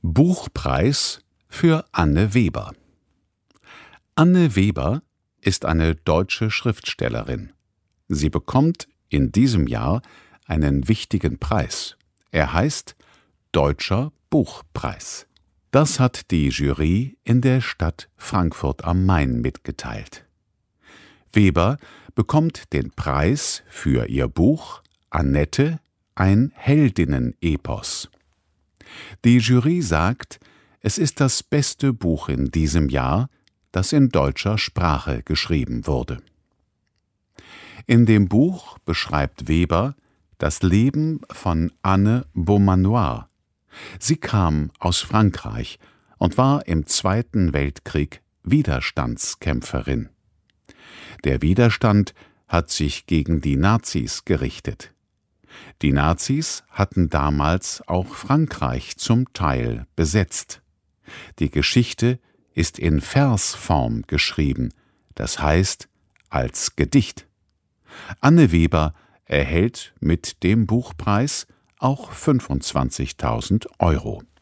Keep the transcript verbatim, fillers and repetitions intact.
Buchpreis für Anne Weber. Anne Weber ist eine deutsche Schriftstellerin. Sie bekommt in diesem Jahr einen wichtigen Preis. Er heißt Deutscher Buchpreis. Das hat die Jury in der Stadt Frankfurt am Main mitgeteilt. Weber bekommt den Preis für ihr Buch Annette, ein Heldinnen-Epos. Die Jury sagt, es ist das beste Buch in diesem Jahr, das in deutscher Sprache geschrieben wurde. In dem Buch beschreibt Weber das Leben von Anne Beaumanoir. Sie kam aus Frankreich und war im Zweiten Weltkrieg Widerstandskämpferin. Der Widerstand hat sich gegen die Nazis gerichtet. Die Nazis hatten damals auch Frankreich zum Teil besetzt. Die Geschichte ist in Versform geschrieben, das heißt als Gedicht. Anne Weber erhält mit dem Buchpreis auch fünfundzwanzigtausend Euro.